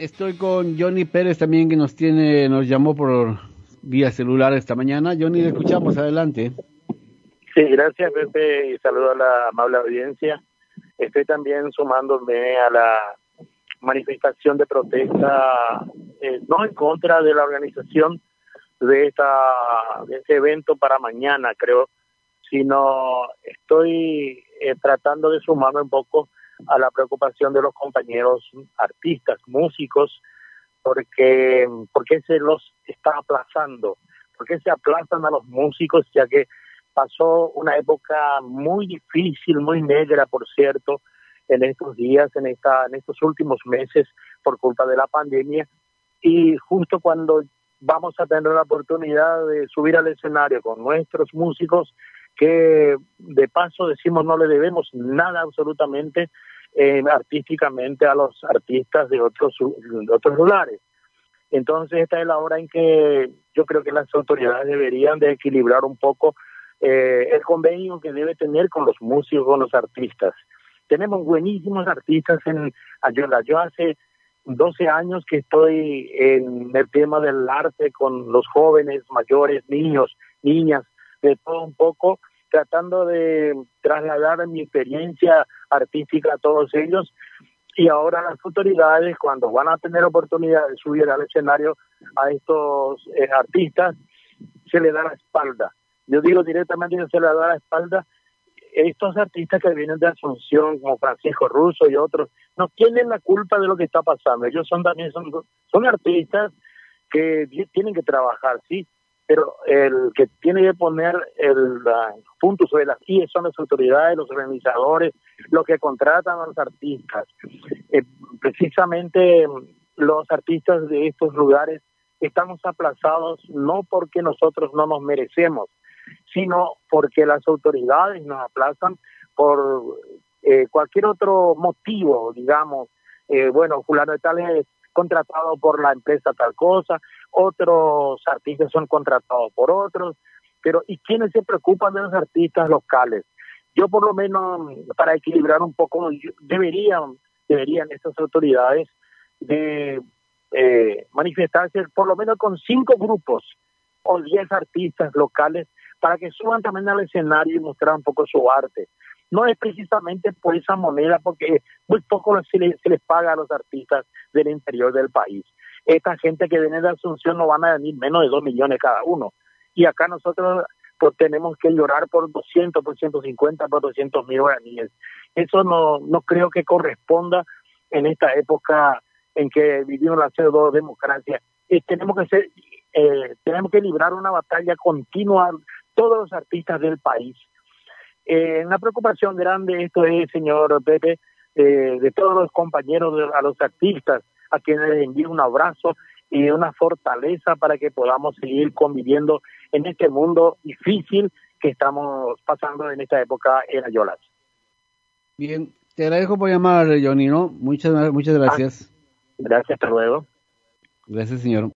Estoy con Johnny Pérez también que nos llamó por vía celular esta mañana. Johnny, le escuchamos, adelante. Sí, gracias Pepe y saludo a la amable audiencia. Estoy también sumándome a la manifestación de protesta, no en contra de la organización de este evento para mañana, creo, sino estoy tratando de sumarme un poco a la preocupación de los compañeros artistas, músicos, porque se los está aplazando, porque se aplazan a los músicos, ya que pasó una época muy difícil, muy negra, por cierto, en estos días, en estos últimos meses, por culpa de la pandemia, y justo cuando vamos a tener la oportunidad de subir al escenario con nuestros músicos, que de paso decimos no le debemos nada absolutamente artísticamente a los artistas de otros lugares. Entonces esta es la hora en que yo creo que las autoridades deberían de equilibrar un poco el convenio que debe tener con los músicos, con los artistas. Tenemos buenísimos artistas en Ayala. Yo hace 12 años que estoy en el tema del arte con los jóvenes, mayores, niños, niñas, de todo un poco, tratando de trasladar mi experiencia artística a todos ellos. Y ahora las autoridades, cuando van a tener oportunidad de subir al escenario a estos artistas, se le da la espalda. Yo digo directamente que se le da la espalda. Estos artistas que vienen de Asunción, como Francisco Russo y otros, no tienen la culpa de lo que está pasando. Ellos son artistas que tienen que trabajar, sí, pero el que tiene que poner el punto sobre las IES son las autoridades, los organizadores, los que contratan a los artistas. Precisamente los artistas de estos lugares estamos aplazados no porque nosotros no nos merecemos, sino porque las autoridades nos aplazan por cualquier otro motivo, digamos, bueno, fulano de tal es contratado por la empresa tal cosa, otros artistas son contratados por otros, pero ¿y quiénes se preocupan de los artistas locales? Yo por lo menos, para equilibrar un poco, deberían estas autoridades de manifestarse por lo menos con 5 grupos o 10 artistas locales para que suban también al escenario y mostrar un poco su arte. No es precisamente por esa moneda, porque muy poco se les paga a los artistas del interior del país. Esta gente que viene de Asunción no van a venir menos de 2 millones cada uno. Y acá nosotros pues tenemos que llorar por 200, por 150, por 200,000 guaraníes. Eso no creo que corresponda en esta época en que vivimos la pseudo-democracia. Tenemos que librar una batalla continua todos los artistas del país. Una preocupación grande esto es, señor Pepe, de todos los compañeros, a los artistas, a quienes les envío un abrazo y una fortaleza para que podamos seguir conviviendo en este mundo difícil que estamos pasando en esta época en Ayolas. Bien, te agradezco por llamar, Johnny, ¿no? Muchas gracias. Gracias, hasta luego. Gracias, señor.